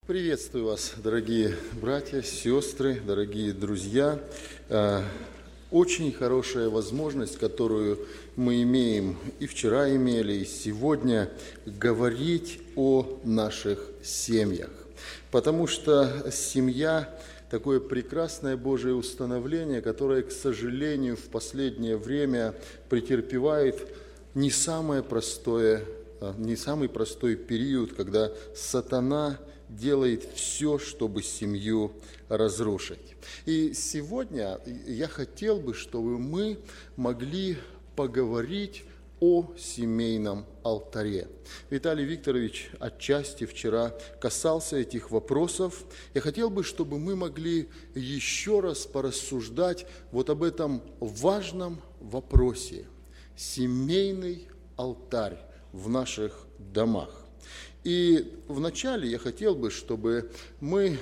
Приветствую вас, дорогие братья, сестры, дорогие друзья. Очень хорошая возможность, которую мы имеем и вчера имели, и сегодня, говорить о наших семьях. Потому что семья – такое прекрасное Божие установление, которое, к сожалению, в последнее время претерпевает не самый простой период, когда сатана делает все, чтобы семью разрушить. И сегодня я хотел бы, чтобы мы могли поговорить о семейном алтаре. Виталий Викторович отчасти вчера касался этих вопросов. Я хотел бы, чтобы мы могли еще раз порассуждать вот об этом важном вопросе – семейный алтарь в наших домах. И вначале я хотел бы, чтобы мы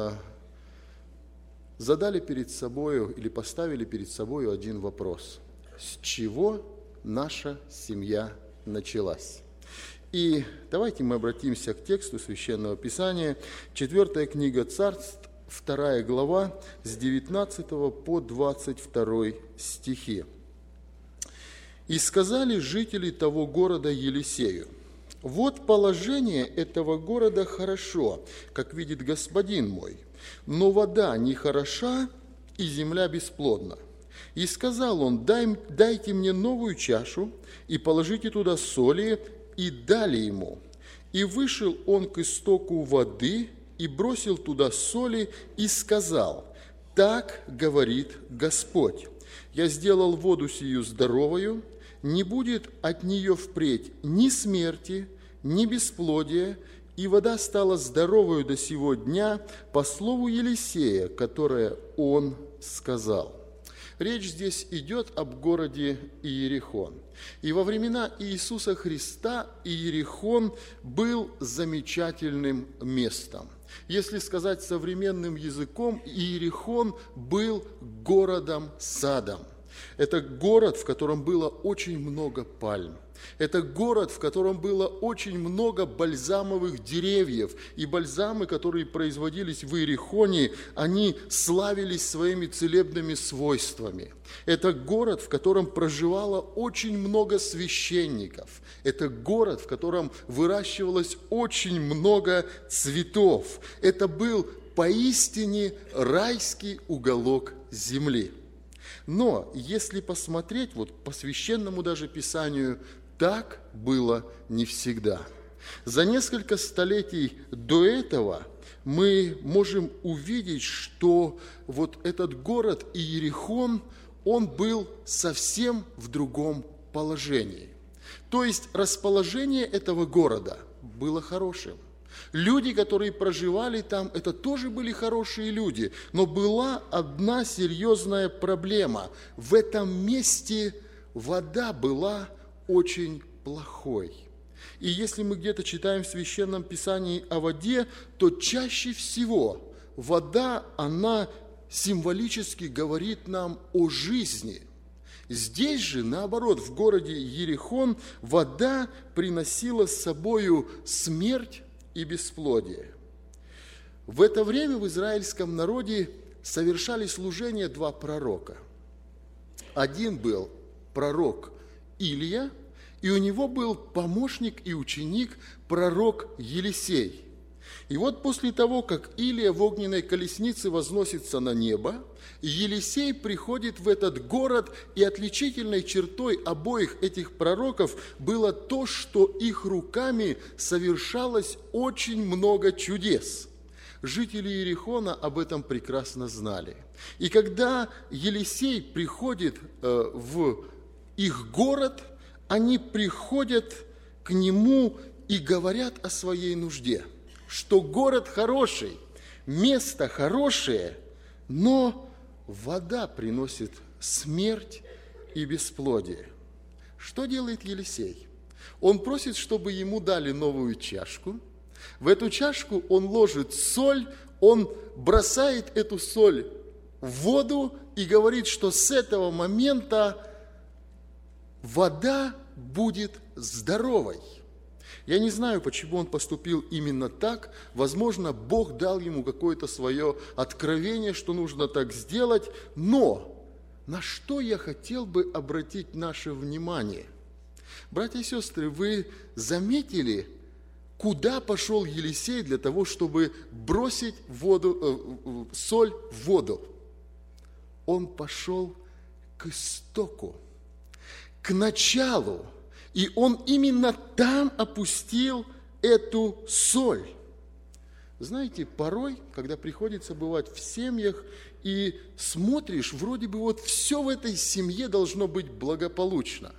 задали перед собой или поставили перед собой один вопрос. С чего наша семья началась? И давайте мы обратимся к тексту Священного Писания, 4 книга Царств, 2 глава, с 19 по 22 стихи. «И сказали жители того города Елисею: вот положение этого города хорошо, как видит господин мой, но вода не хороша, и земля бесплодна. И сказал он: дайте мне новую чашу, и положите туда соли, и дали ему. И вышел он к истоку воды, и бросил туда соли, и сказал: так говорит Господь: я сделал воду сию здоровою, не будет от нее впредь ни смерти, ни бесплодия, и вода стала здоровою до сего дня по слову Елисея, которое он сказал». Речь здесь идет об городе Иерихон. И во времена Иисуса Христа Иерихон был замечательным местом. Если сказать современным языком, Иерихон был городом-садом. Это город, в котором было очень много пальм. Это город, в котором было очень много бальзамовых деревьев. И бальзамы, которые производились в Иерихоне, они славились своими целебными свойствами. Это город, в котором проживало очень много священников. Это город, в котором выращивалось очень много цветов. Это был поистине райский уголок земли. Но если посмотреть вот по священному даже Писанию, так было не всегда. За несколько столетий до этого мы можем увидеть, что вот этот город Иерихон, он был совсем в другом положении. То есть расположение этого города было хорошим. Люди, которые проживали там, это тоже были хорошие люди, но была одна серьезная проблема. В этом месте вода была очень плохой. И если мы где-то читаем в Священном Писании о воде, то чаще всего вода, она символически говорит нам о жизни. Здесь же, наоборот, в городе Иерихон вода приносила с собою смерть и бесплодие. В это время в израильском народе совершали служение два пророка. Один был пророк Илия, и у него был помощник и ученик пророк Елисей. И вот после того, как Илия в огненной колеснице возносится на небо, Елисей приходит в этот город, и отличительной чертой обоих этих пророков было то, что их руками совершалось очень много чудес. Жители Иерихона об этом прекрасно знали. И когда Елисей приходит в их город, они приходят к нему и говорят о своей нужде, что город хороший, место хорошее, но вода приносит смерть и бесплодие. Что делает Елисей? Он просит, чтобы ему дали новую чашку. В эту чашку он ложит соль, он бросает эту соль в воду и говорит, что с этого момента вода будет здоровой. Я не знаю, почему он поступил именно так. Возможно, Бог дал ему какое-то свое откровение, что нужно так сделать. Но на что я хотел бы обратить наше внимание? Братья и сестры, вы заметили, куда пошел Елисей для того, чтобы бросить соль в воду? Он пошел к истоку, к началу. И он именно там опустил эту соль. Знаете, порой, когда приходится бывать в семьях, и смотришь, вроде бы вот все в этой семье должно быть благополучно.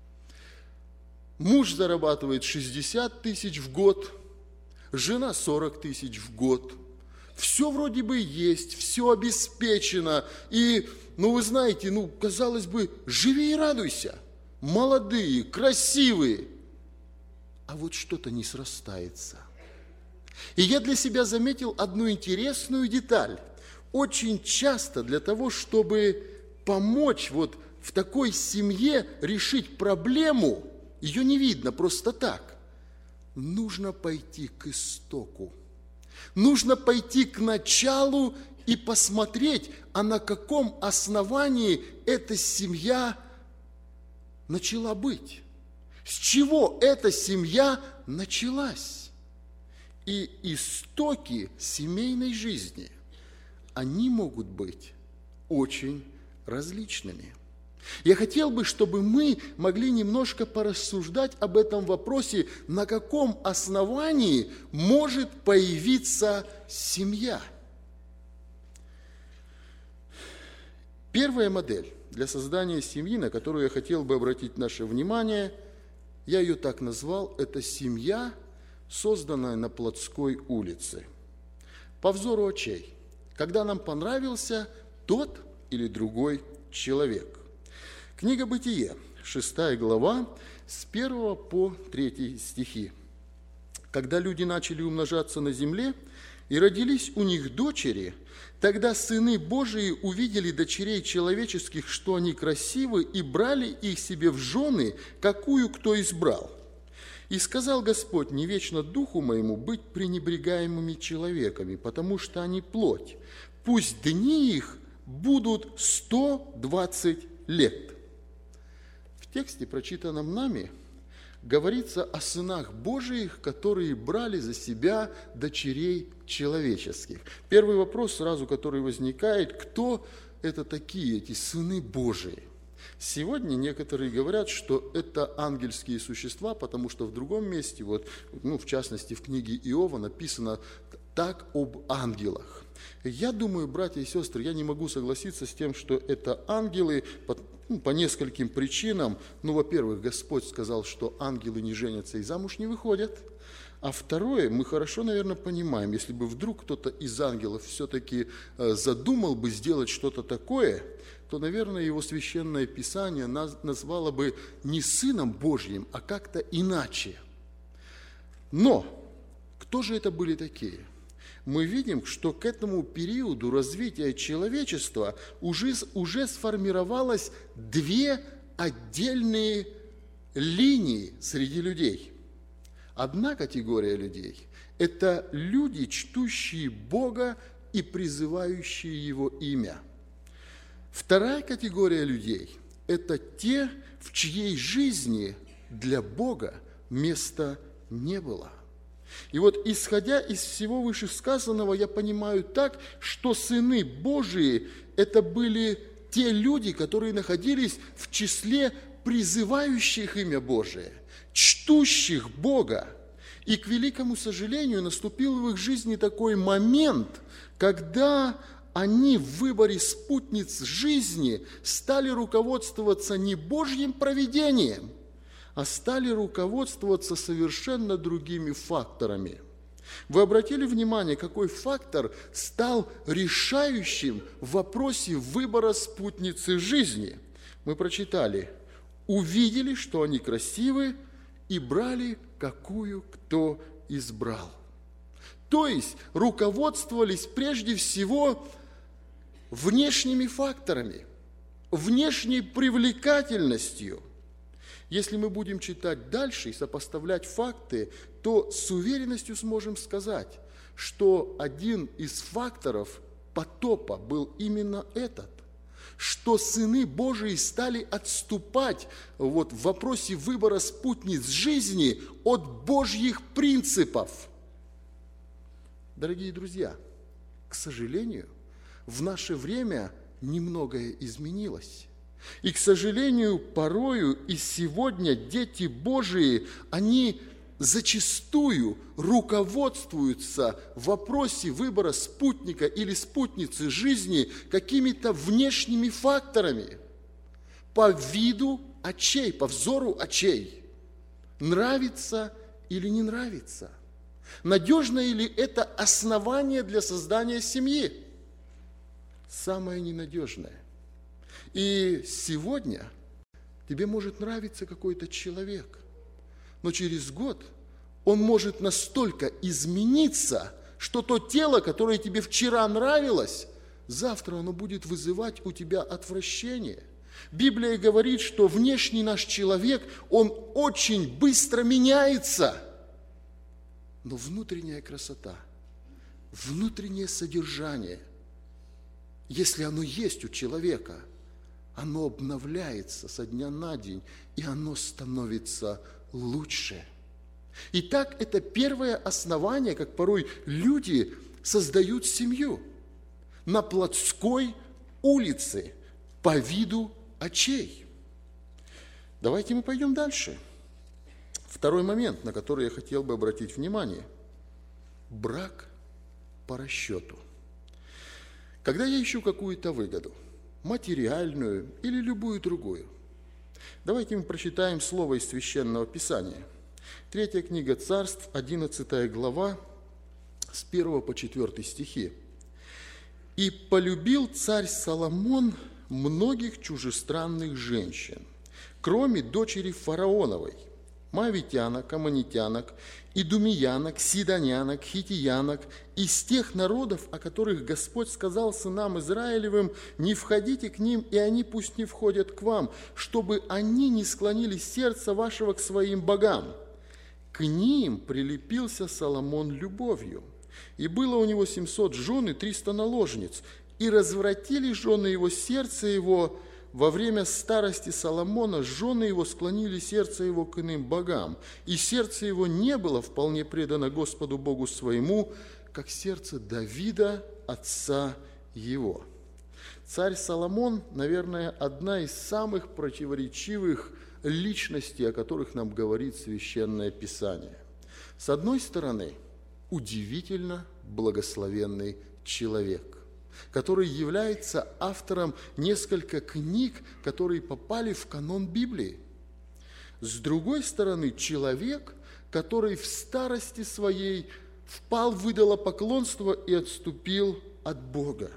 Муж зарабатывает 60 тысяч в год, жена 40 тысяч в год. Все вроде бы есть, все обеспечено. И, вы знаете, казалось бы, живи и радуйся. Молодые, красивые, а вот что-то не срастается. И я для себя заметил одну интересную деталь. Очень часто для того, чтобы помочь вот в такой семье решить проблему, ее не видно просто так. Нужно пойти к истоку. Нужно пойти к началу и посмотреть, а на каком основании эта семья начала быть. С чего эта семья началась? И истоки семейной жизни, они могут быть очень различными. Я хотел бы, чтобы мы могли немножко порассуждать об этом вопросе, на каком основании может появиться семья. Первая модель для создания семьи, на которую я хотел бы обратить наше внимание, я ее так назвал, это семья, созданная на Плотской улице. По взору очей, когда нам понравился тот или другой человек. Книга Бытие, 6 глава, с 1 по 3 стихи. Когда люди начали умножаться на земле, и родились у них дочери, тогда сыны Божии увидели дочерей человеческих, что они красивы, и брали их себе в жены, какую кто избрал. И сказал Господь: не вечно духу моему быть пренебрегаемыми человеками, потому что они плоть. Пусть дни их будут 120 лет. В тексте, прочитанном нами, говорится о сынах Божиих, которые брали за себя дочерей человеческих. Первый вопрос сразу, который возникает: кто это такие, эти сыны Божии? Сегодня некоторые говорят, что это ангельские существа, потому что в другом месте, в частности в книге Иова, написано так об ангелах. Я думаю, братья и сестры, я не могу согласиться с тем, что это ангелы по нескольким причинам. Во-первых, Господь сказал, что ангелы не женятся и замуж не выходят. А второе, мы хорошо, наверное, понимаем, если бы вдруг кто-то из ангелов все-таки задумал бы сделать что-то такое, то, наверное, его священное писание назвало бы не Сыном Божьим, а как-то иначе. Но кто же это были такие? Мы видим, что к этому периоду развития человечества уже сформировалось две отдельные линии среди людей. Одна категория людей – это люди, чтущие Бога и призывающие Его имя. Вторая категория людей – это те, в чьей жизни для Бога места не было. И исходя из всего вышесказанного, я понимаю так, что сыны Божии – это были те люди, которые находились в числе призывающих имя Божие, чтущих Бога. И, к великому сожалению, наступил в их жизни такой момент, когда они в выборе спутниц жизни стали руководствоваться не Божьим провидением, а стали руководствоваться совершенно другими факторами. Вы обратили внимание, какой фактор стал решающим в вопросе выбора спутницы жизни? Мы прочитали: увидели, что они красивы, и брали, какую кто избрал. То есть руководствовались прежде всего внешними факторами, внешней привлекательностью. Если мы будем читать дальше и сопоставлять факты, то с уверенностью сможем сказать, что один из факторов потопа был именно этот, что сыны Божии стали отступать в вопросе выбора спутниц жизни от Божьих принципов. Дорогие друзья, к сожалению, в наше время немногое изменилось. И, к сожалению, порою и сегодня дети Божии, они зачастую руководствуются в вопросе выбора спутника или спутницы жизни какими-то внешними факторами по виду очей, по взору очей. Нравится или не нравится? Надежно ли это основание для создания семьи? Самое ненадежное. И сегодня тебе может нравиться какой-то человек, но через год он может настолько измениться, что то тело, которое тебе вчера нравилось, завтра оно будет вызывать у тебя отвращение. Библия говорит, что внешний наш человек, он очень быстро меняется. Но внутренняя красота, внутреннее содержание, если оно есть у человека, оно обновляется со дня на день, и оно становится лучше. Итак, это первое основание, как порой люди создают семью на плотской улице по виду очей. Давайте мы пойдем дальше. Второй момент, на который я хотел бы обратить внимание. Брак по расчету. Когда я ищу какую-то выгоду, материальную или любую другую, давайте мы прочитаем слово из Священного Писания. 3 книга Царств, 11 глава, с 1 по 4 стихи. «И полюбил царь Соломон многих чужестранных женщин, кроме дочери фараоновой, моавитянок, аммонитянок, идумеянок, сидонянок, хитиянок, из тех народов, о которых Господь сказал сынам Израилевым: не входите к ним, и они пусть не входят к вам, чтобы они не склонили сердце вашего к своим богам. К ним прилепился Соломон любовью, и было у него 700 жен и 300 наложниц, и развратили жены его сердце его. Во время старости Соломона жены его склонили сердце его к иным богам, и сердце его не было вполне предано Господу Богу своему, как сердце Давида, отца его». Царь Соломон, наверное, одна из самых противоречивых личностей, о которых нам говорит Священное Писание. С одной стороны, удивительно благословенный человек, который является автором нескольких книг, которые попали в канон Библии. С другой стороны, человек, который в старости своей впал в идолопоклонство и отступил от Бога.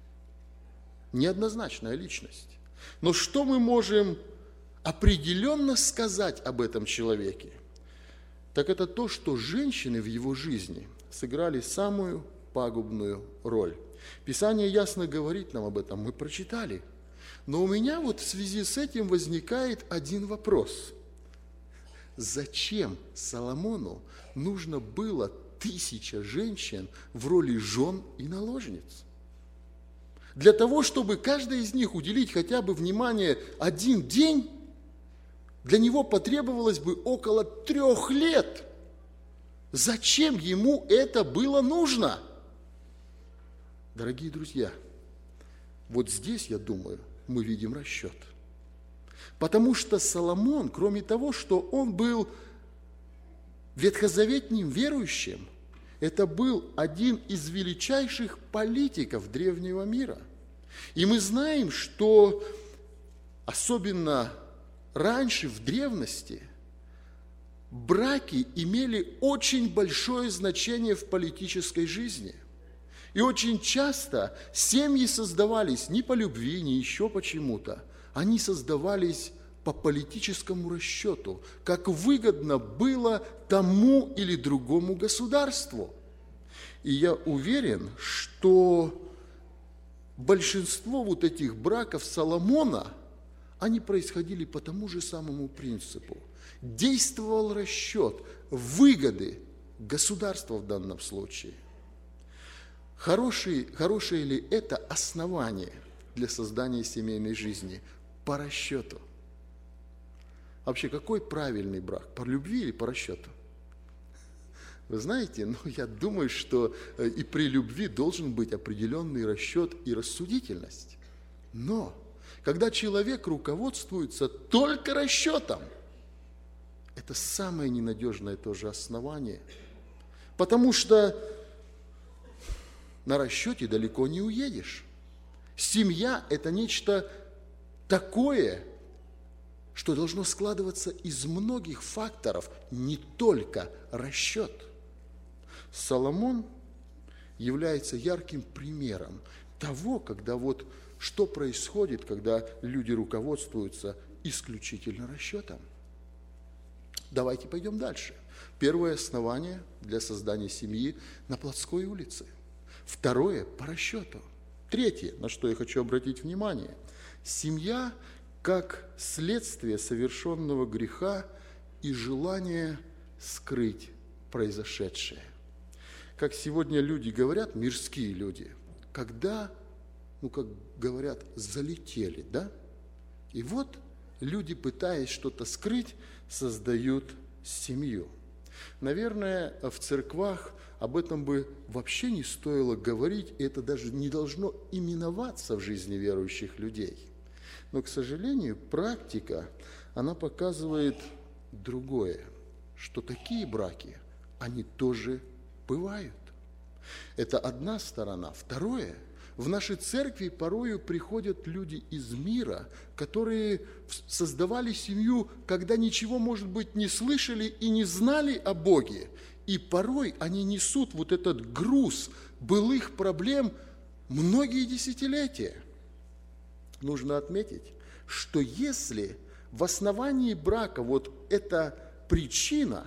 Неоднозначная личность. Но что мы можем определенно сказать об этом человеке? Так это то, что женщины в его жизни сыграли самую пагубную роль. Писание ясно говорит нам об этом, мы прочитали. Но у меня в связи с этим возникает один вопрос. Зачем Соломону нужно было 1000 женщин в роли жен и наложниц? Для того, чтобы каждой из них уделить хотя бы внимание один день, для него потребовалось бы около 3 лет. Зачем ему это было нужно? Дорогие друзья, вот здесь, я думаю, мы видим расчет. Потому что Соломон, кроме того, что он был ветхозаветным верующим, это был один из величайших политиков древнего мира. И мы знаем, что особенно раньше, в древности, браки имели очень большое значение в политической жизни. И очень часто семьи создавались не по любви, не еще почему-то. Они создавались по политическому расчету, как выгодно было тому или другому государству. И я уверен, что большинство этих браков Соломона, они происходили по тому же самому принципу. Действовал расчет выгоды государства в данном случае. Хорошее ли это основание для создания семейной жизни? По расчету. Вообще, какой правильный брак? По любви или по расчету? Вы знаете, я думаю, что и при любви должен быть определенный расчет и рассудительность. Но когда человек руководствуется только расчетом, это самое ненадежное тоже основание. Потому что на расчете далеко не уедешь. Семья – это нечто такое, что должно складываться из многих факторов, не только расчет. Соломон является ярким примером того, когда что происходит, когда люди руководствуются исключительно расчетом. Давайте пойдем дальше. Первое основание для создания семьи на плотской улице. Второе – по расчету. Третье, на что я хочу обратить внимание. Семья как следствие совершенного греха и желание скрыть произошедшее. Как сегодня люди говорят, мирские люди, когда, как говорят, залетели, да? И люди, пытаясь что-то скрыть, создают семью. Наверное, в церквах об этом бы вообще не стоило говорить, и это даже не должно именоваться в жизни верующих людей. Но, к сожалению, практика, она показывает другое, что такие браки, они тоже бывают. Это одна сторона. Второе, в нашей церкви порою приходят люди из мира, которые создавали семью, когда ничего, может быть, не слышали и не знали о Боге. И порой они несут этот груз былых проблем многие десятилетия. Нужно отметить, что если в основании брака эта причина,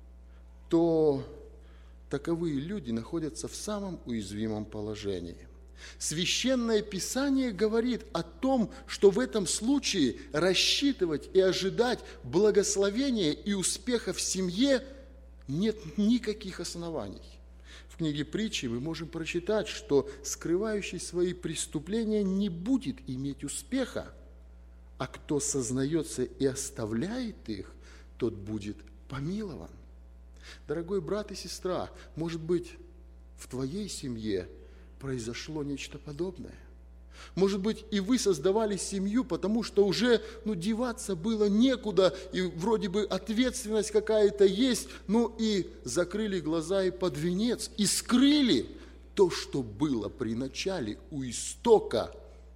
то таковые люди находятся в самом уязвимом положении. Священное Писание говорит о том, что в этом случае рассчитывать и ожидать благословения и успеха в семье нет никаких оснований. В книге Притчи мы можем прочитать, что скрывающий свои преступления не будет иметь успеха, а кто сознается и оставляет их, тот будет помилован. Дорогой брат и сестра, может быть, в твоей семье произошло нечто подобное. Может быть, и вы создавали семью, потому что уже деваться было некуда, и вроде бы ответственность какая-то есть, и закрыли глаза и под венец, и скрыли то, что было при начале, у истока.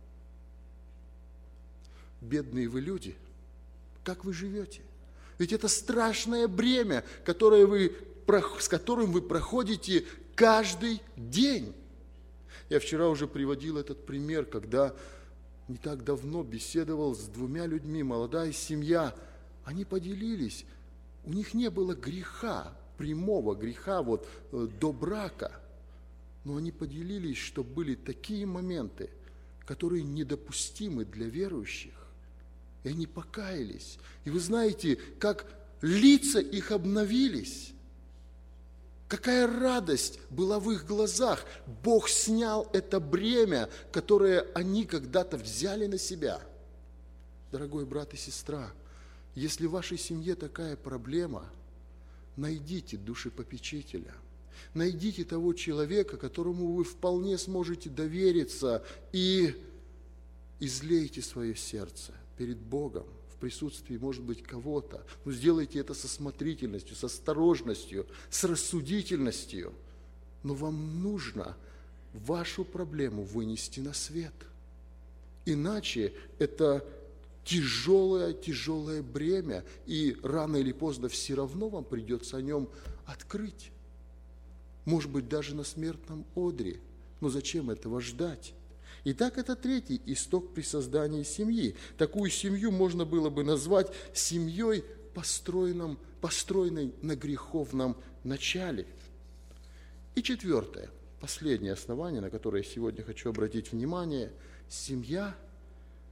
Бедные вы люди, как вы живете? Ведь это страшное бремя, с которым вы проходите каждый день. Я вчера уже приводил этот пример, когда не так давно беседовал с двумя людьми, молодая семья. Они поделились, у них не было греха, прямого греха до брака. Но они поделились, что были такие моменты, которые недопустимы для верующих. И они покаялись. И вы знаете, как лица их обновились. Какая радость была в их глазах. Бог снял это бремя, которое они когда-то взяли на себя. Дорогой брат и сестра, если в вашей семье такая проблема, найдите душепопечителя. Найдите того человека, которому вы вполне сможете довериться, и излейте свое сердце перед Богом в присутствии, может быть, кого-то. Но сделайте это со смотрительностью, с осторожностью, с рассудительностью. Но вам нужно вашу проблему вынести на свет. Иначе это тяжелое бремя, и рано или поздно все равно вам придется о нем открыть. Может быть, даже на смертном одре. Но зачем этого ждать? Итак, это третий исток при создании семьи. Такую семью можно было бы назвать семьей, построенной на греховном начале. И четвертое, последнее основание, на которое я сегодня хочу обратить внимание – семья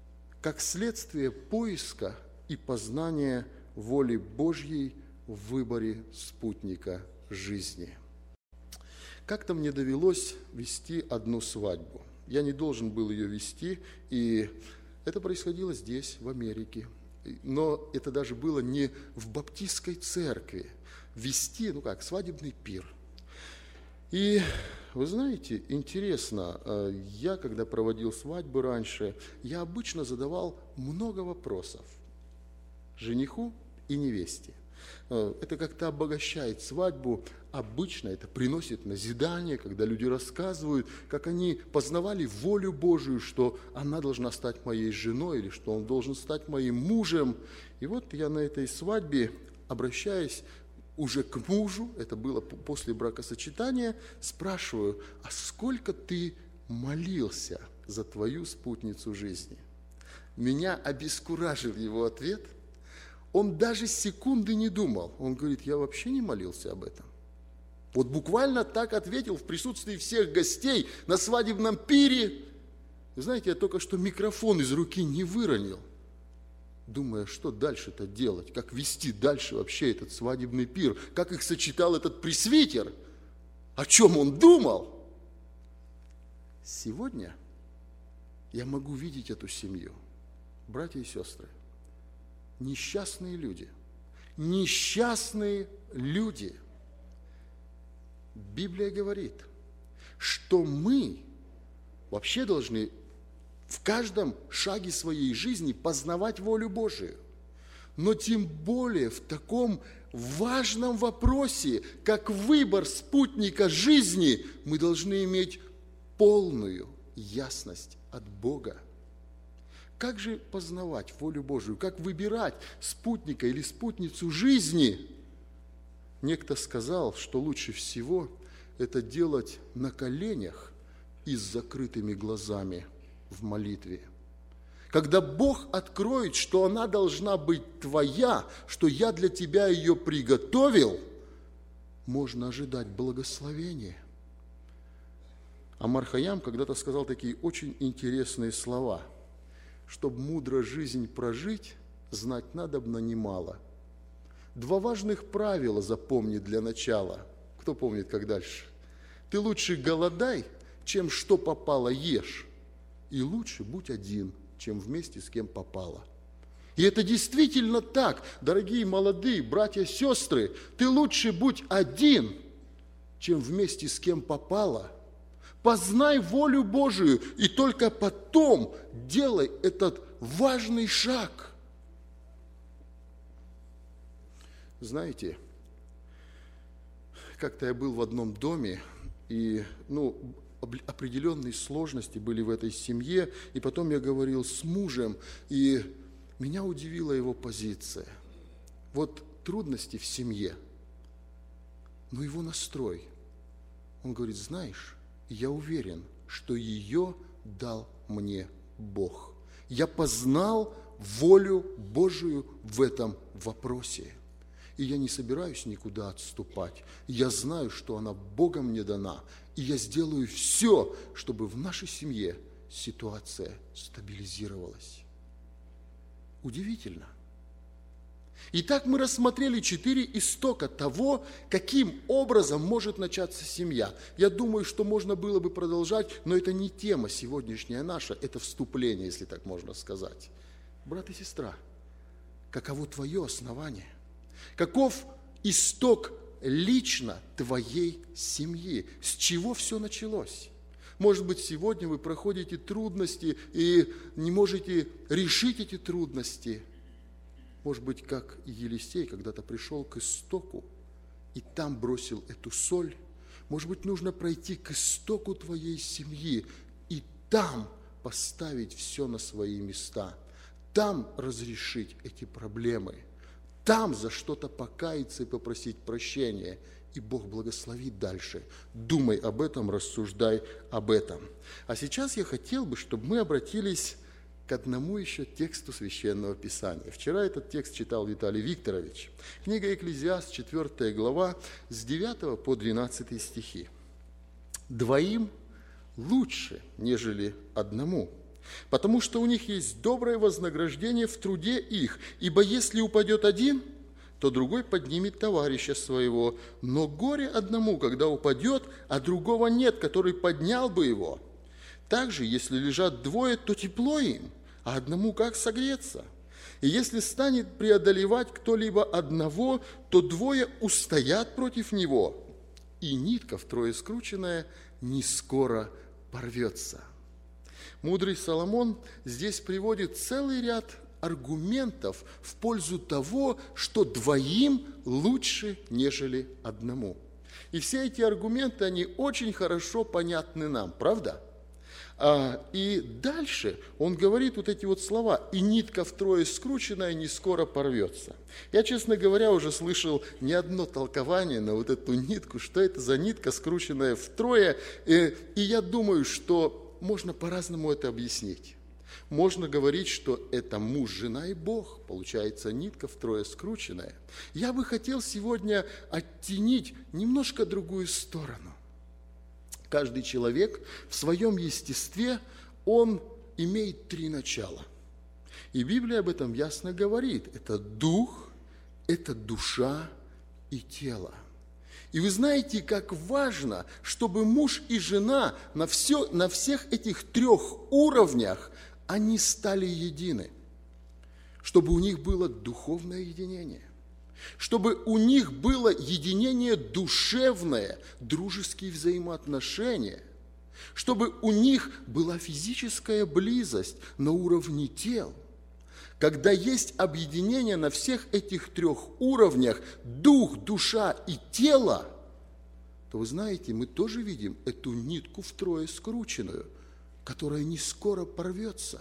как следствие поиска и познания воли Божьей в выборе спутника жизни. Как-то мне довелось вести одну свадьбу. Я не должен был ее вести, и это происходило здесь, в Америке. Но это даже было не в баптистской церкви. Вести, свадебный пир. И вы знаете, интересно, я, когда проводил свадьбы раньше, я обычно задавал много вопросов жениху и невесте. Это как-то обогащает свадьбу. Обычно это приносит назидание, когда люди рассказывают, как они познавали волю Божию, что она должна стать моей женой или что он должен стать моим мужем. И вот я на этой свадьбе, обращаясь уже к мужу, это было после бракосочетания, спрашиваю: а сколько ты молился за твою спутницу жизни? Меня обескуражил его ответ. Он даже секунды не думал. Он говорит: я вообще не молился об этом. Вот буквально так ответил в присутствии всех гостей на свадебном пире. Вы знаете, я только что микрофон из руки не выронил, думая, что дальше-то делать, как вести дальше вообще этот свадебный пир, как их сочетал этот пресвитер, о чем он думал. Сегодня я могу видеть эту семью, братья и сестры. Несчастные люди. Несчастные люди. Библия говорит, что мы вообще должны в каждом шаге своей жизни познавать волю Божию. Но тем более в таком важном вопросе, как выбор спутника жизни, мы должны иметь полную ясность от Бога. Как же познавать волю Божию? Как выбирать спутника или спутницу жизни? Некто сказал, что лучше всего это делать на коленях и с закрытыми глазами в молитве. Когда Бог откроет, что она должна быть твоя, что я для тебя ее приготовил, можно ожидать благословения. Омар Хайям когда-то сказал такие очень интересные слова: «Чтоб мудро жизнь прожить, знать надобно немало». Два важных правила запомни для начала. Кто помнит, как дальше? Ты лучше голодай, чем что попало ешь. И лучше будь один, чем вместе с кем попало. И это действительно так, дорогие молодые братья, сестры. Ты лучше будь один, чем вместе с кем попало. Познай волю Божию, и только потом делай этот важный шаг. Знаете, как-то я был в одном доме, и определенные сложности были в этой семье, и потом я говорил с мужем, и меня удивила его позиция. Вот трудности в семье, но его настрой. Он говорит: знаешь, я уверен, что ее дал мне Бог. Я познал волю Божию в этом вопросе. И я не собираюсь никуда отступать. Я знаю, что она Богом мне дана. И я сделаю все, чтобы в нашей семье ситуация стабилизировалась. Удивительно. Итак, мы рассмотрели 4 истока того, каким образом может начаться семья. Я думаю, что можно было бы продолжать, но это не тема сегодняшняя наша, это вступление, если так можно сказать. Брат и сестра, каково твое основание? Каков исток лично твоей семьи? С чего все началось? Может быть, сегодня вы проходите трудности и не можете решить эти трудности. Может быть, как и Елисей когда-то пришел к истоку и там бросил эту соль. Может быть, нужно пройти к истоку твоей семьи и там поставить все на свои места. Там разрешить эти проблемы. Там за что-то покаяться и попросить прощения. И Бог благословит дальше. Думай об этом, рассуждай об этом. А сейчас я хотел бы, чтобы мы обратились к одному еще тексту Священного Писания. Вчера этот текст читал Виталий Викторович. Книга Экклезиаст, 4 глава, с 9 по 12 стихи. «Двоим лучше, нежели одному, потому что у них есть доброе вознаграждение в труде их, ибо если упадет один, то другой поднимет товарища своего. Но горе одному, когда упадет, а другого нет, который поднял бы его. Также, если лежат двое, то тепло им, а одному как согреться? И если станет преодолевать кто-либо одного, то двое устоят против него, и нитка втрое скрученная не скоро порвется. Мудрый Соломон здесь приводит целый ряд аргументов в пользу того, что двоим лучше, нежели одному. И все эти аргументы, они очень хорошо понятны нам, правда? И дальше он говорит вот эти вот слова: «И нитка втрое скрученная не скоро порвется». Я, честно говоря, уже слышал не одно толкование на вот эту нитку, что это за нитка, скрученная втрое. И я думаю, что можно по-разному это объяснить. Можно говорить, что это муж, жена и Бог. Получается, нитка втрое скрученная. Я бы хотел сегодня оттенить немножко другую сторону. Каждый человек в своем естестве, он имеет три начала. И Библия об этом ясно говорит. Это дух, это душа и тело. И вы знаете, как важно, чтобы муж и жена на всех этих трех уровнях они стали едины. Чтобы у них было духовное единение. Чтобы у них было единение душевное, дружеские взаимоотношения, чтобы у них была физическая близость на уровне тел. Когда есть объединение на всех этих трех уровнях, дух, душа и тело, то вы знаете, мы тоже видим эту нитку втрое скрученную, которая не скоро порвется.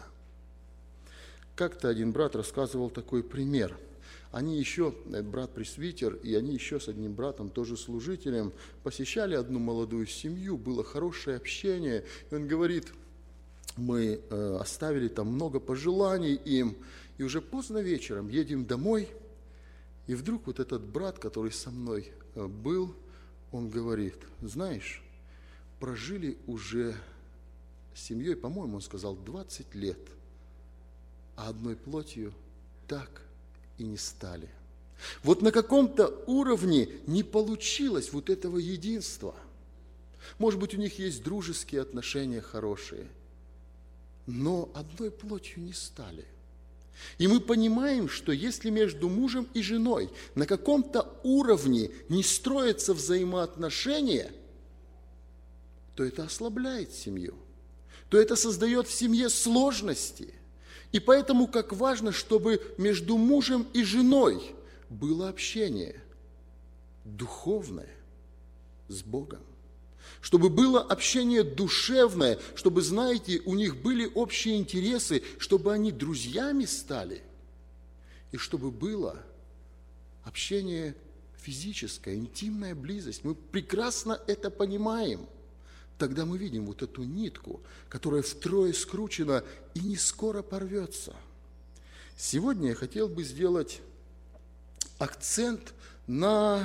Как-то один брат рассказывал такой пример. Они еще, брат-пресвитер, и они еще с одним братом, тоже служителем, посещали одну молодую семью, было хорошее общение. И он говорит, мы оставили там много пожеланий им, и уже поздно вечером едем домой, и вдруг вот этот брат, который со мной был, он говорит, знаешь, прожили уже с семьей, по-моему, он сказал, 20 лет, а одной плотью так и не стали. Вот на каком-то уровне не получилось вот этого единства. Может быть, у них есть дружеские отношения хорошие, но одной плотью не стали. И мы понимаем, что если между мужем и женой на каком-то уровне не строятся взаимоотношения, то это ослабляет семью, то это создает в семье сложности. И поэтому как важно, чтобы между мужем и женой было общение духовное с Богом. Чтобы было общение душевное, чтобы, знаете, у них были общие интересы, чтобы они друзьями стали. И чтобы было общение физическое, интимная близость. Мы прекрасно это понимаем. Тогда мы видим вот эту нитку, которая втрое скручена и не скоро порвется. Сегодня я хотел бы сделать акцент на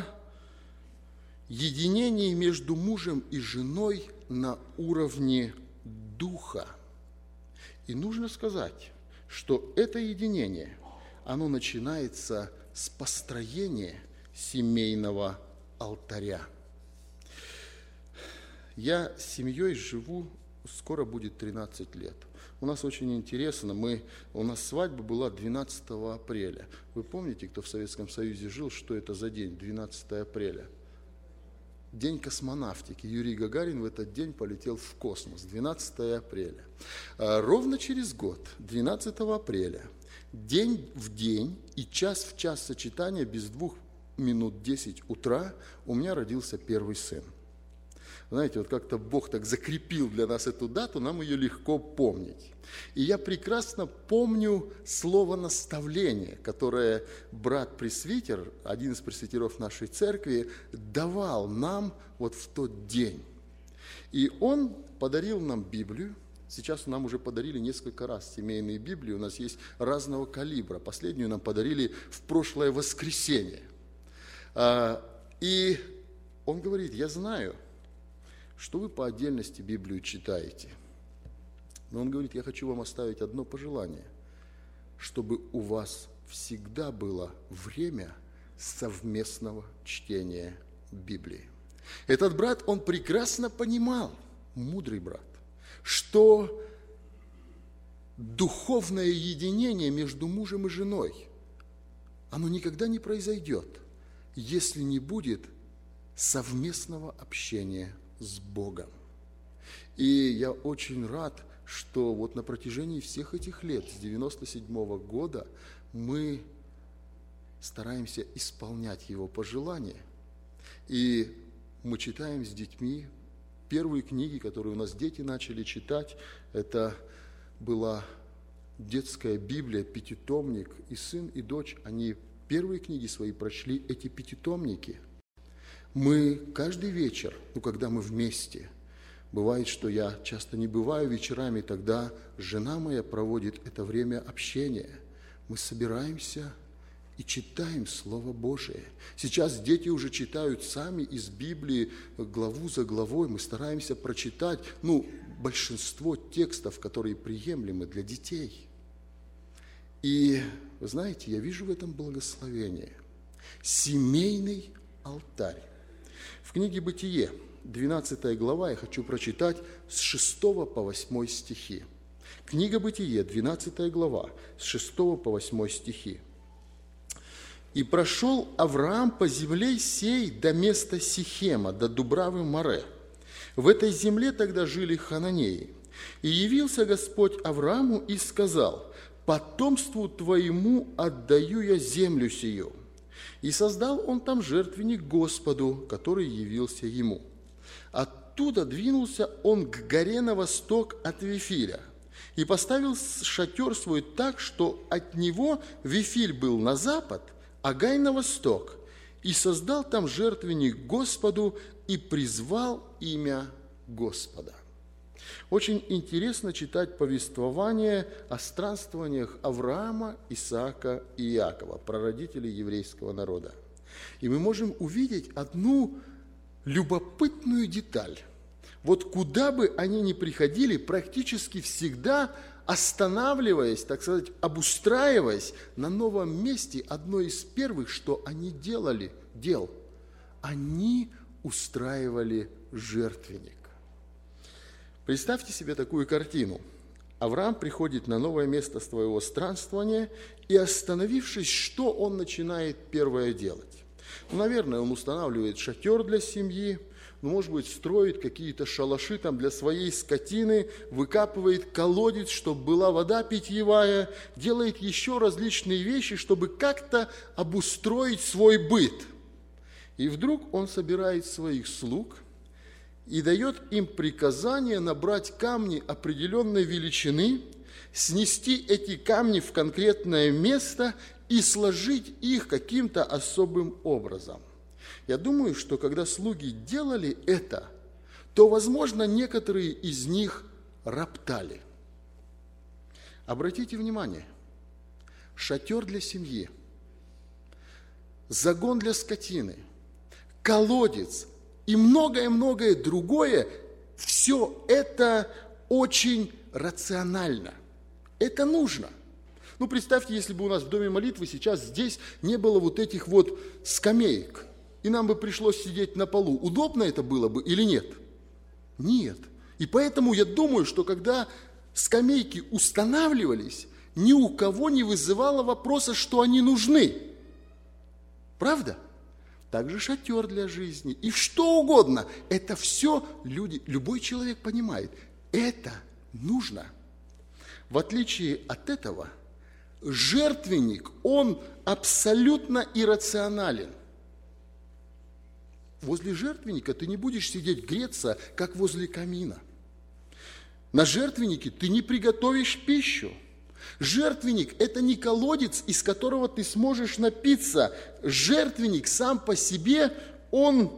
единении между мужем и женой на уровне духа. И нужно сказать, что это единение, оно начинается с построения семейного алтаря. Я с семьей живу, скоро будет 13 лет. У нас очень интересно, у нас свадьба была 12 апреля. Вы помните, кто в Советском Союзе жил, что это за день, 12 апреля? День космонавтики. Юрий Гагарин в этот день полетел в космос, 12 апреля. Ровно через год, 12 апреля, день в день и час в час сочетания без 2 минут 10 утра у меня родился первый сын. Знаете, вот как-то Бог так закрепил для нас эту дату, нам ее легко помнить. И я прекрасно помню слово наставление, которое брат-пресвитер, один из пресвитеров нашей церкви, давал нам вот в тот день. И он подарил нам Библию. Сейчас нам уже подарили несколько раз семейные Библии, у нас есть разного калибра. Последнюю нам подарили в прошлое воскресенье. И он говорит, я знаю, что вы по отдельности Библию читаете. Но он говорит: я хочу вам оставить одно пожелание, чтобы у вас всегда было время совместного чтения Библии. Этот брат, он прекрасно понимал, мудрый брат, что духовное единение между мужем и женой, оно никогда не произойдет, если не будет совместного общения с Богом. И я очень рад, что вот на протяжении всех этих лет, с 97 года, мы стараемся исполнять его пожелания. И мы читаем с детьми первые книги, которые у нас дети начали читать. Это была детская Библия, пятитомник. И сын, и дочь, они первые книги свои прочли, эти пятитомники. Мы каждый вечер, когда мы вместе, бывает, что я часто не бываю вечерами, тогда жена моя проводит это время общения. Мы собираемся и читаем Слово Божие. Сейчас дети уже читают сами из Библии главу за главой. Мы стараемся прочитать, большинство текстов, которые приемлемы для детей. И, вы знаете, я вижу в этом благословение. Семейный алтарь. В книге «Бытие», 12 глава, я хочу прочитать с 6 по 8 стихи. Книга «Бытие», 12 глава, с 6 по 8 стихи. «И прошел Авраам по земле сей до места Сихема, до Дубравы Море. В этой земле тогда жили хананеи. И явился Господь Аврааму и сказал: потомству твоему отдаю я землю сию. И создал он там жертвенник Господу, который явился ему. Оттуда двинулся он к горе на восток от Вифиля, и поставил шатер свой так, что от него Вифиль был на запад, а Гай на восток, и создал там жертвенник Господу, и призвал имя Господа». Очень интересно читать повествование о странствованиях Авраама, Исаака и Иакова, прародителей еврейского народа. И мы можем увидеть одну любопытную деталь. Вот куда бы они ни приходили, практически всегда останавливаясь, так сказать, обустраиваясь на новом месте, одно из первых, что они делали, они устраивали жертвенник. Представьте себе такую картину. Авраам приходит на новое место своего странствования, и, остановившись, что он начинает первое делать? Наверное, он устанавливает шатер для семьи, может быть, строит какие-то шалаши там для своей скотины, выкапывает колодец, чтобы была вода питьевая, делает еще различные вещи, чтобы как-то обустроить свой быт. И вдруг он собирает своих слуг и дает им приказание набрать камни определенной величины, снести эти камни в конкретное место и сложить их каким-то особым образом. Я думаю, что когда слуги делали это, то, возможно, некоторые из них роптали. Обратите внимание, шатер для семьи, загон для скотины, колодец и многое-многое другое, все это очень рационально. Это нужно. Представьте, если бы у нас в доме молитвы сейчас здесь не было вот этих вот скамеек, и нам бы пришлось сидеть на полу. Удобно это было бы или нет? Нет. И поэтому я думаю, что когда скамейки устанавливались, ни у кого не вызывало вопроса, что они нужны. Правда? Также шатер для жизни и что угодно. Это все любой человек понимает. Это нужно. В отличие от этого, жертвенник, он абсолютно иррационален. Возле жертвенника ты не будешь сидеть греться, как возле камина. На жертвеннике ты не приготовишь пищу. Жертвенник – это не колодец, из которого ты сможешь напиться. Жертвенник сам по себе, он,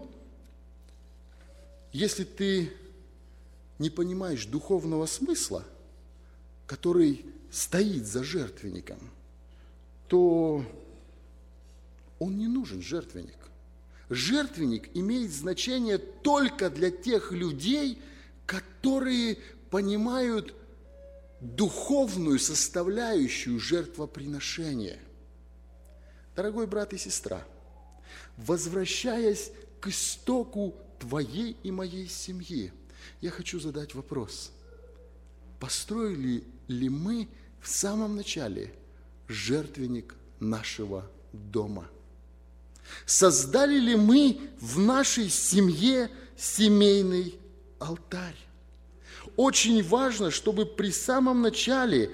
если ты не понимаешь духовного смысла, который стоит за жертвенником, то он не нужен, жертвенник. Жертвенник имеет значение только для тех людей, которые понимают духовную составляющую жертвоприношения. Дорогой брат и сестра, возвращаясь к истоку твоей и моей семьи, я хочу задать вопрос. Построили ли мы в самом начале жертвенник нашего дома? Создали ли мы в нашей семье семейный алтарь? Очень важно, чтобы при самом начале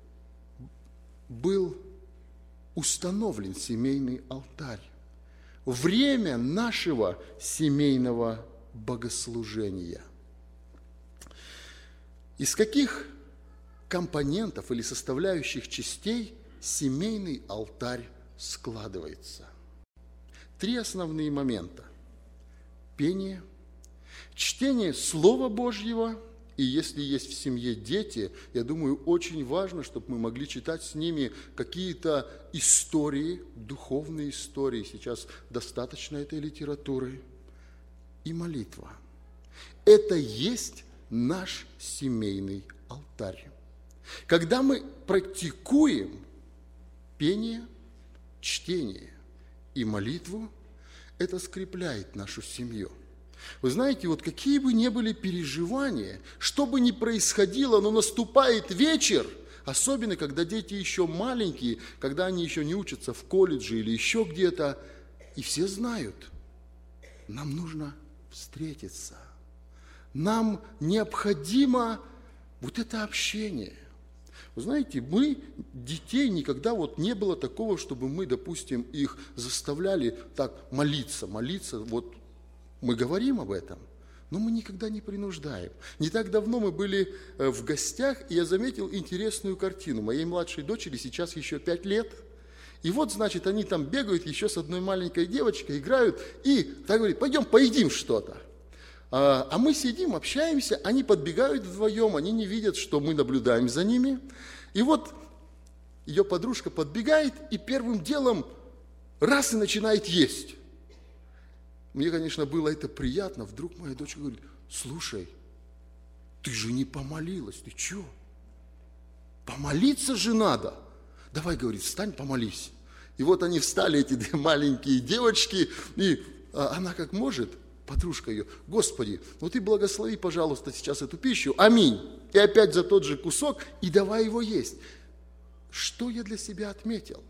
был установлен семейный алтарь. Время нашего семейного богослужения. Из каких компонентов или составляющих частей семейный алтарь складывается? 3 основные момента. Пение, чтение Слова Божьего, и если есть в семье дети, я думаю, очень важно, чтобы мы могли читать с ними какие-то истории, духовные истории. Сейчас достаточно этой литературы. И молитва. Это есть наш семейный алтарь. Когда мы практикуем пение, чтение и молитву, это скрепляет нашу семью. Вы знаете, вот какие бы ни были переживания, что бы ни происходило, но наступает вечер, особенно когда дети еще маленькие, когда они еще не учатся в колледже или еще где-то, и все знают, нам нужно встретиться. Нам необходимо вот это общение. Вы знаете, мы, детей, никогда вот не было такого, чтобы мы, допустим, их заставляли так молиться, вот мы говорим об этом, но мы никогда не принуждаем. Не так давно мы были в гостях, и я заметил интересную картину. Моей младшей дочери сейчас еще 5 лет, и вот, значит, они там бегают еще с одной маленькой девочкой, играют, и так говорит, пойдем поедим что-то. А мы сидим, общаемся, они подбегают вдвоем, они не видят, что мы наблюдаем за ними. И вот ее подружка подбегает и первым делом раз и начинает есть. Мне, конечно, было это приятно. Вдруг моя дочка говорит, слушай, ты же не помолилась, ты что? Помолиться же надо. Давай, говорит, встань, помолись. И вот они встали, эти 2 маленькие девочки, и она как может, подружка ее, Господи, ну ты благослови, пожалуйста, сейчас эту пищу, аминь. И опять за тот же кусок, и давай его есть. Что я для себя отметил?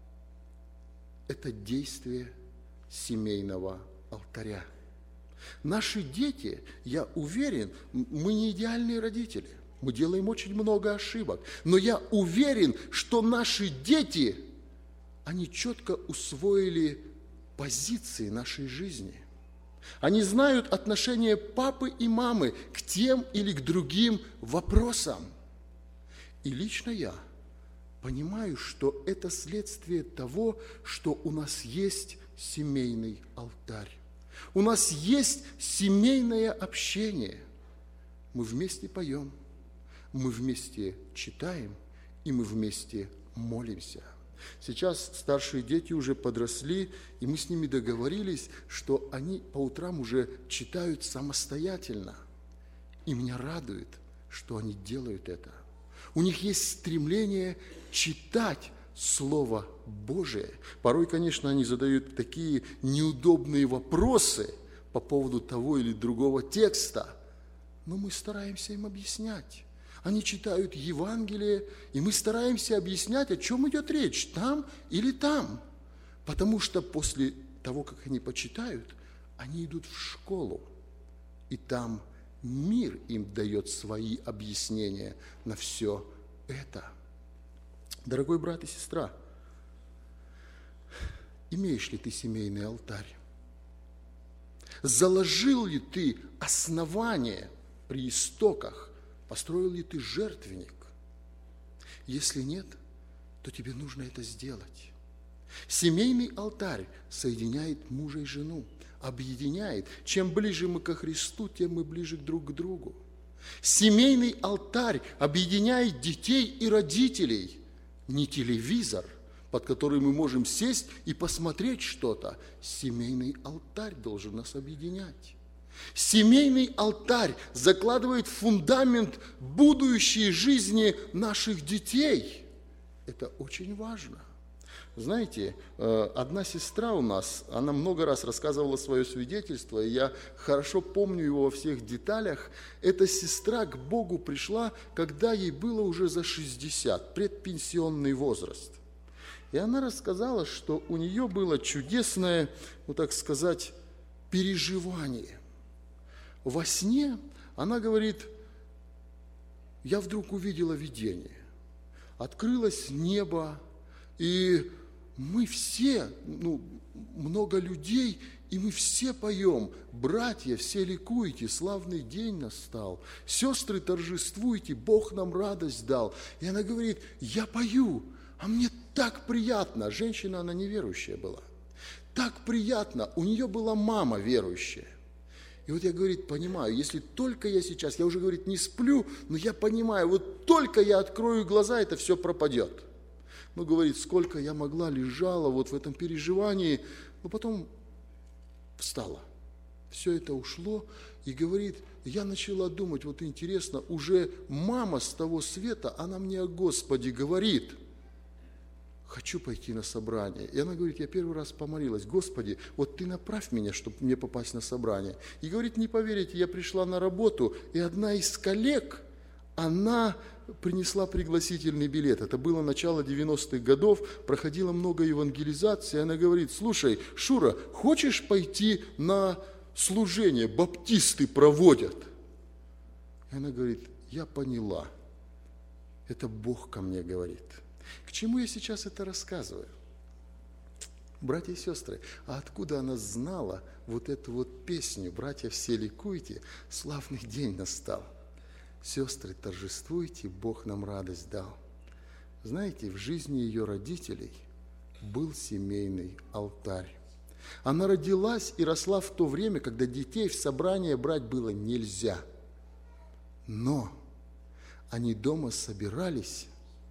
Это действие семейного алтаря. Наши дети, я уверен, мы не идеальные родители, мы делаем очень много ошибок, но я уверен, что наши дети, они четко усвоили позиции нашей жизни. Они знают отношение папы и мамы к тем или к другим вопросам. И лично я понимаю, что это следствие того, что у нас есть семейный алтарь. У нас есть семейное общение. Мы вместе поем, мы вместе читаем, и мы вместе молимся. Сейчас старшие дети уже подросли, и мы с ними договорились, что они по утрам уже читают самостоятельно. И меня радует, что они делают это. У них есть стремление читать Слово Божие. Порой, конечно, они задают такие неудобные вопросы по поводу того или другого текста, но мы стараемся им объяснять. Они читают Евангелие, и мы стараемся объяснять, о чем идет речь, там или там. Потому что после того, как они почитают, они идут в школу, и там мир им дает свои объяснения на все это. Дорогой брат и сестра, имеешь ли ты семейный алтарь? Заложил ли ты основание при истоках? Построил ли ты жертвенник? Если нет, то тебе нужно это сделать. Семейный алтарь соединяет мужа и жену, объединяет. Чем ближе мы ко Христу, тем мы ближе друг к другу. Семейный алтарь объединяет детей и родителей. Не телевизор, под который мы можем сесть и посмотреть что-то. Семейный алтарь должен нас объединять. Семейный алтарь закладывает фундамент будущей жизни наших детей. Это очень важно. Знаете, одна сестра у нас, она много раз рассказывала свое свидетельство, и я хорошо помню его во всех деталях. Эта сестра к Богу пришла, когда ей было уже за 60, предпенсионный возраст. И она рассказала, что у нее было чудесное, ну так сказать, переживание. Во сне она говорит: я вдруг увидела видение. Открылось небо, и мы все, много людей, и мы все поем: братья, все ликуйте, славный день настал, сестры, торжествуйте, Бог нам радость дал. И она говорит: я пою, а мне так приятно. Женщина, она неверующая была. Так приятно, у нее была мама верующая. И вот я, говорит, понимаю, если только я сейчас, я уже, говорит, не сплю, но я понимаю, вот только я открою глаза, это все пропадет. Ну, говорит, сколько я могла, лежала вот в этом переживании, но потом встала. Все это ушло, и, говорит, я начала думать, вот интересно, уже мама с того света, она мне о Господе говорит: хочу пойти на собрание. И она говорит: я первый раз помолилась: Господи, вот Ты направь меня, чтобы мне попасть на собрание. И, говорит, не поверите, я пришла на работу, и одна из коллег, она принесла пригласительный билет. Это было начало 90-х годов, проходило много евангелизаций. Она говорит: слушай, Шура, хочешь пойти на служение? Баптисты проводят. И она говорит: я поняла, это Бог ко мне говорит. К чему я сейчас это рассказываю? Братья и сестры, а откуда она знала вот эту вот песню: «Братья, все ликуйте, славный день настал, сестры, торжествуйте, Бог нам радость дал»? Знаете, в жизни ее родителей был семейный алтарь. Она родилась и росла в то время, когда детей в собрание брать было нельзя. Но они дома собирались,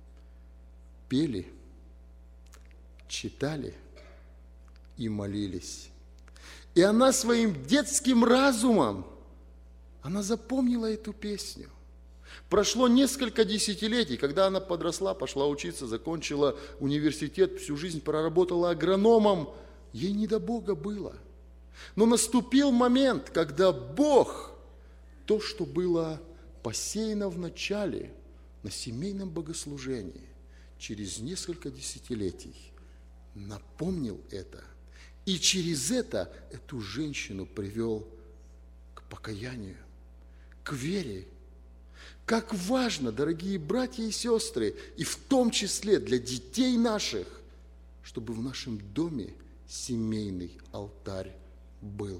пели, читали и молились. И она своим детским разумом, она запомнила эту песню. Прошло несколько десятилетий, когда она подросла, пошла учиться, закончила университет, всю жизнь проработала агрономом, ей не до Бога было. Но наступил момент, когда Бог, то, что было посеяно в начале на семейном богослужении, через несколько десятилетий напомнил это, и через это эту женщину привел к покаянию, к вере. Как важно, дорогие братья и сестры, и в том числе для детей наших, чтобы в нашем доме семейный алтарь был.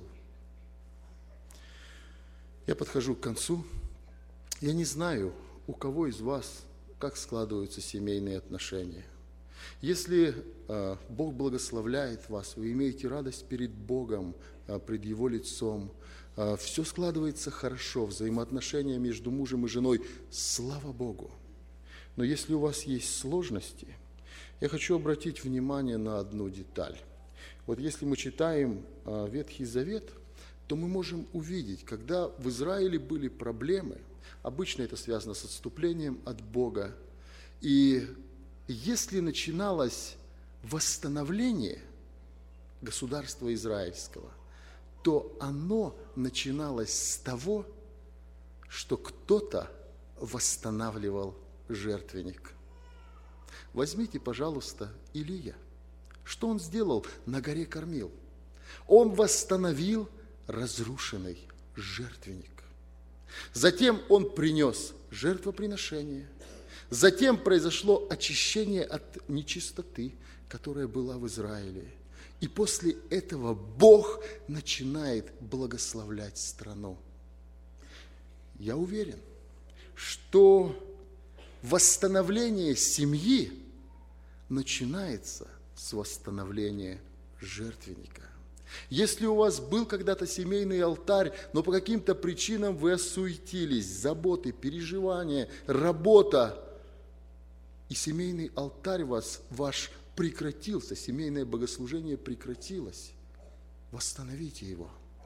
Я подхожу к концу. Я не знаю, у кого из вас как складываются семейные отношения. Если Бог благословляет вас, вы имеете радость перед Богом, пред Его лицом, все складывается хорошо, взаимоотношения между мужем и женой, слава Богу. Но если у вас есть сложности, я хочу обратить внимание на одну деталь. Вот если мы читаем Ветхий Завет, то мы можем увидеть, когда в Израиле были проблемы, обычно это связано с отступлением от Бога. И если начиналось восстановление государства израильского, то оно начиналось с того, что кто-то восстанавливал жертвенник. Возьмите, пожалуйста, Илия. Что он сделал? На горе Кормил. Он восстановил разрушенный жертвенник. Затем он принес жертвоприношение. Затем произошло очищение от нечистоты, которая была в Израиле. И после этого Бог начинает благословлять страну. Я уверен, что восстановление семьи начинается с восстановления жертвенника. Если у вас был когда-то семейный алтарь, но по каким-то причинам вы осуетились, заботы, переживания, работа, и семейный алтарь ваш прекратился, семейное богослужение прекратилось, восстановите его.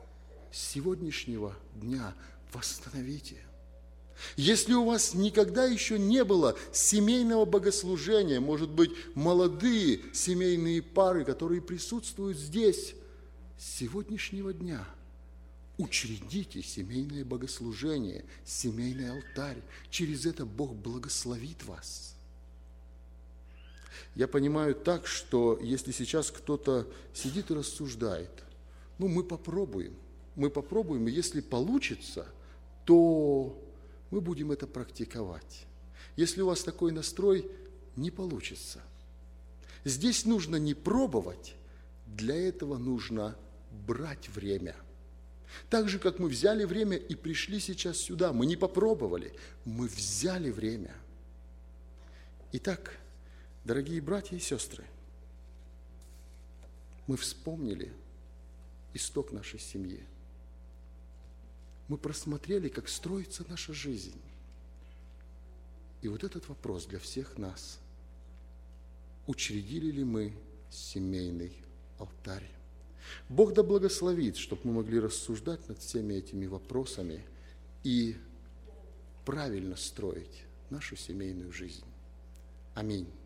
с сегодняшнего дня восстановите. Если у вас никогда еще не было семейного богослужения, может быть, молодые семейные пары, которые присутствуют здесь, с сегодняшнего дня учредите семейное богослужение, семейный алтарь. Через это Бог благословит вас. Я понимаю так, что если сейчас кто-то сидит и рассуждает, мы попробуем, и если получится, то мы будем это практиковать. Если у вас такой настрой, не получится. Здесь нужно не пробовать, для этого нужно брать время. Так же, как мы взяли время и пришли сейчас сюда, мы не попробовали, мы взяли время. Итак, дорогие братья и сестры, мы вспомнили исток нашей семьи. Мы просмотрели, как строится наша жизнь. И вот этот вопрос для всех нас. Учредили ли мы семейный алтарь? Бог да благословит, чтобы мы могли рассуждать над всеми этими вопросами и правильно строить нашу семейную жизнь. Аминь.